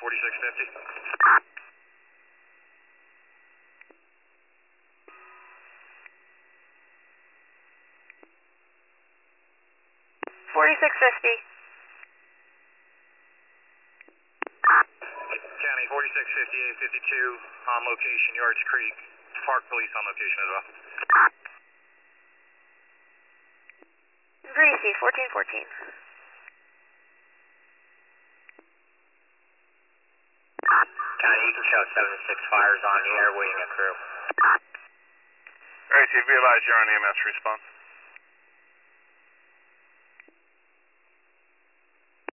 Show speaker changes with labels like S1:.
S1: 4650.
S2: 4650.
S1: County 465852 on location, Yards Creek. Park Police on location as well.
S2: Greasy, 1414.
S1: County, you can show 76 fires on the air waiting a crew.
S3: Gracie, be advised you're on EMS response.